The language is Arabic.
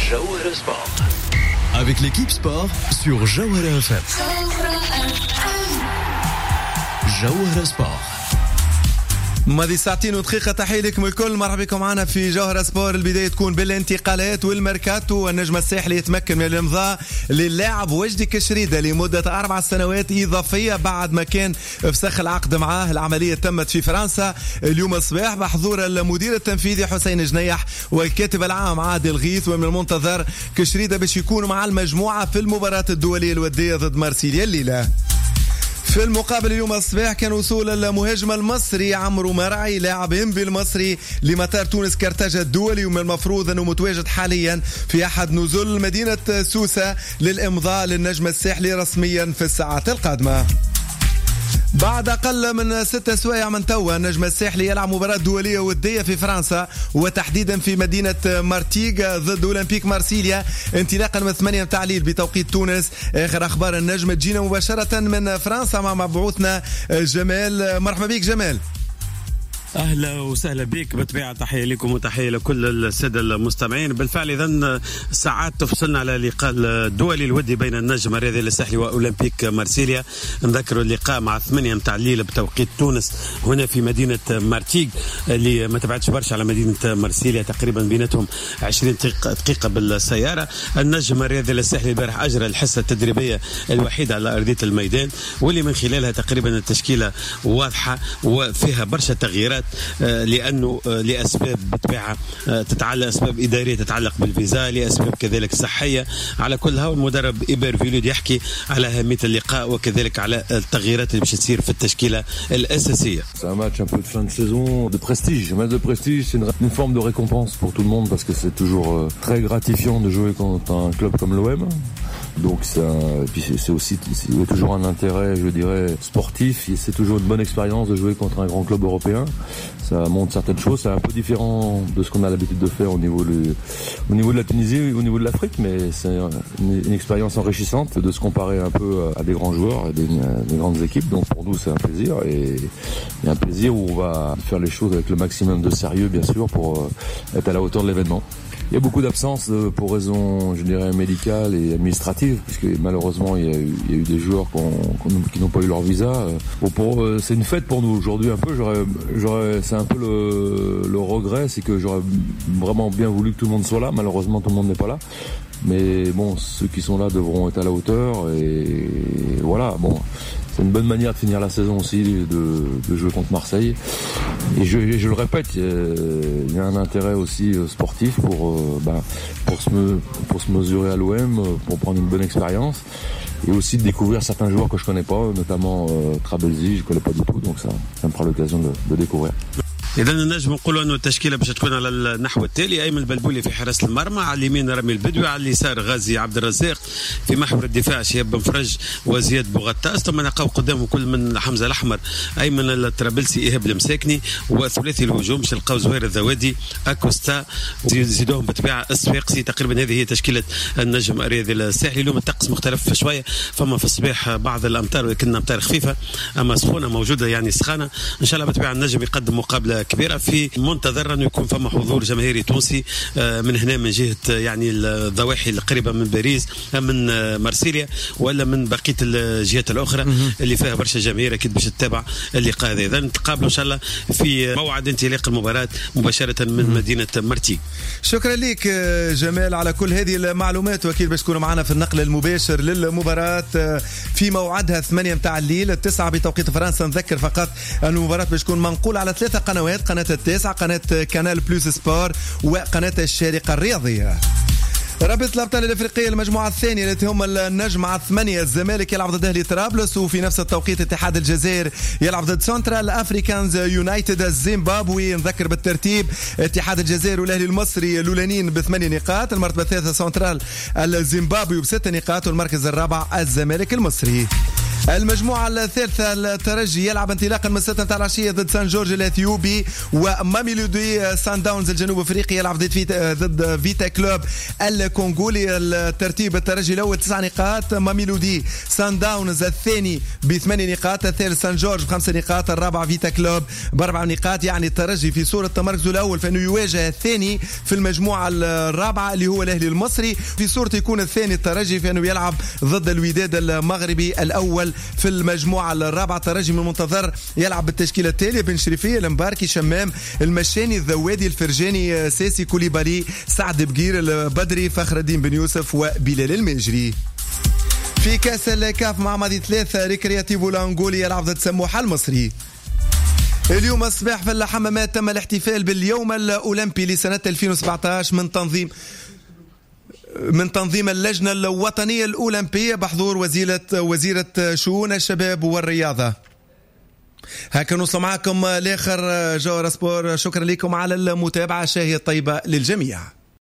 Jawhara Sport. Avec l'équipe sport sur Jawhara FM. Jawhara Sport. ماضي ساعتين ودقيقة. تحية لكم الكل، مرحبا بكم معنا في جوهرة سبور. البداية تكون بالانتقالات والميركاتو. والنجم الساحلي يتمكن من الإمضاء للاعب وجدي كشريدة لمدة 4 سنوات إضافية بعد ما كان فسخ العقد معاه. العملية تمت في فرنسا اليوم الصباح بحضور المدير التنفيذي حسين جنيح والكاتب العام عادل غيث. ومن المنتظر كشريدة باش يكونوا مع المجموعة في المباراة الدولية الودية ضد مارسيليا الليلة. في المقابل اليوم الصباح كان وصول المهاجم المصري عمرو مرعي لاعب انبي المصري لمطار تونس كرتاجة الدولي، ومن المفروض انه متواجد حاليا في احد نزل مدينة سوسة للامضاء للنجم الساحلي رسميا في الساعات القادمة. بعد أقل من 6 سوايع من توا النجم الساحلي يلعب مباراة دولية ودية في فرنسا، وتحديدا في مدينة مارتيغ ضد أولمبيك مارسيليا انطلاقا من 8 متاع الليل بتوقيت تونس. آخر أخبار النجم تجينا مباشرة من فرنسا مع مبعوثنا جمال. مرحبا بك جمال. أهلا وسهلا بك. بطبيعة تحية لكم وتحية لكل السادة المستمعين. بالفعل إذن ساعات تفصلنا على اللقاء الدولي الودي بين النجم الرياضي الساحلي وأولمبيك مارسيليا. نذكروا اللقاء مع 8 متاع الليل بتوقيت تونس هنا في مدينة مارتيغ اللي ما تبعدش برشا على مدينة مارسيليا، تقريبا بيناتهم 20 دقيقة بالسيارة. النجم الرياضي الساحلي البارح أجرى الحصة التدريبية الوحيدة على أرضية الميدان، واللي من خلالها تقريبا التشكيلة واضحة وفيها برشا تغييرات لأنه لأسباب بطبيعة تتعلق أسباب إدارية تتعلق بالفيزا، لأسباب كذلك صحية. على كل هذا المدرب إيبر فيلود يحكي على أهمية اللقاء وكذلك على التغييرات اللي باش تصير في التشكيلة الأساسية. C'est un match un peu de fin de saison, de prestige. Un match de prestige, c'est une forme de récompense pour tout le monde parce que c'est toujours très gratifiant de jouer contre un club comme l'OM. Donc et puis c'est aussi, il y a toujours un intérêt, je dirais, sportif. C'est toujours une bonne expérience de jouer contre un grand club européen. Ça montre certaines choses. C'est un peu différent de ce qu'on a l'habitude de faire au niveau de la Tunisie, au niveau de l'Afrique, mais c'est une expérience enrichissante de se comparer un peu à des grands joueurs et des grandes équipes. Donc pour nous, c'est un plaisir et un plaisir où on va faire les choses avec le maximum de sérieux, bien sûr, pour être à la hauteur de l'événement. Il y a beaucoup d'absences pour raisons, je dirais, médicales et administratives, puisque malheureusement il y a eu des joueurs qui n'ont pas eu leur visa. Bon, c'est une fête pour nous aujourd'hui un peu. C'est un peu le regret, c'est que j'aurais vraiment bien voulu que tout le monde soit là. Malheureusement, tout le monde n'est pas là. Mais bon, ceux qui sont là devront être à la hauteur et voilà. Bon, c'est une bonne manière de finir la saison aussi, de jouer contre Marseille. Et je le répète, il y a un intérêt aussi sportif pour se mesurer à l'OM, pour prendre une bonne expérience et aussi de découvrir certains joueurs que je connais pas, notamment Trabelsi, je connais pas du tout, donc ça me fera l'occasion de découvrir. إذا نجم نقولوا أنه التشكيلة باش تكون على النحو التالي: أيمن البلبولي في حراسة المرمى، على اليمين رامي البدوي، على اليسار غازي عبد الرزاق، في محور الدفاع شهاب بن فرج وزياد بوغطاس، ثم نلقاو قدامه كل من حمزة الأحمر، أيمن الطرابلسي، إيهاب المساكني، وثلاثي الهجوم باش نلقاو زهير الذوادي، أكوستا، زيدوهم بطبيعة الصفاقسي. تقريبا هذه هي تشكيلة النجم الرياضي الساحلي. اليوم الطقس مختلف شوية، فما في الصباح بعض الأمطار ولكن أمطار خفيفة، أما سخونة موجودة يعني سخانة. إن شاء الله بطبيعة النجم يقدم مقابلة كبيرة، في منتظر أنه يكون فما حضور جماهيري تونسي من هنا من جهة يعني الضواحي القريبة من باريس، من مارسيليا، ولا من بقية الجهات الأخرى اللي فيها برشا جماهير أكيد باش تتابع اللقاء هذا. إذا نتقابلوا إن شاء الله في موعد انطلاق المباراة مباشرة من مدينة مارتيغ. شكرا لك جمال على كل هذه المعلومات، وأكيد باش تكونوا معنا في النقل المباشر للمباراة في موعدها 8 متاع الليل 9 بتوقيت فرنسا. نذكر فقط أن المباراة باش تكون منقولة على 3 قنوات: قناة التاسع، قناة كانال بلوس سبور، وقناة الشارقة الرياضية. رابطة الأبطال الأفريقية المجموعة الثانية التي هم النجم على 8. الزمالك يلعب ضد أهلي طرابلس، وفي نفس التوقيت اتحاد الجزائر يلعب ضد سنترال أفريكانز يونايتد الزيمبابوي. نذكر بالترتيب: اتحاد الجزائر والأهلي المصري الأولانيين ب8 نقاط، المرتبة الثالثة سنترال الزيمبابوي ب6 نقاط، والمركز الرابع الزمالك المصري. المجموعة الثالثة الترجي يلعب انطلاقا من الساعة 9 العشية ضد سان جورج الأثيوبي، وماميلودي سان داونز الجنوب افريقي يلعب ضد فيتا كلوب الكونغولي. الترتيب الترجي الأول 9 نقاط، ماميلودي سان داونز الثاني ب8 نقاط، الثالث سان جورج ب5 نقاط، الرابع فيتا كلوب ب4 نقاط. يعني الترجي في صورة تمركزه الأول فإنه يواجه الثاني في المجموعة الرابعة اللي هو الأهلي المصري، في صورة يكون الثاني الترجي فإنه يلعب ضد الوداد المغربي الأول في المجموعة الرابعة. الترجي من المنتظر يلعب بالتشكيلة التالية: بن شريفية، المباركي، شمام، المشاني، الذوادي، الفرجاني، ساسي، كوليبالي، سعد بقير، البدري، فخر الدين بن يوسف، وبلال المجري. في كاس الكاف مع ماضي 3 ريكرياتيفو الأنغولي يلعب ضد سموحة المصري. اليوم الصباح في الحمامات تم الاحتفال باليوم الأولمبي لسنة 2017 من تنظيم اللجنة الوطنية الأولمبية بحضور وزيرة شؤون الشباب والرياضة. هكا نوصل معكم لاخر جوهر سبور. شكرا لكم على المتابعة، شاهية طيبة للجميع.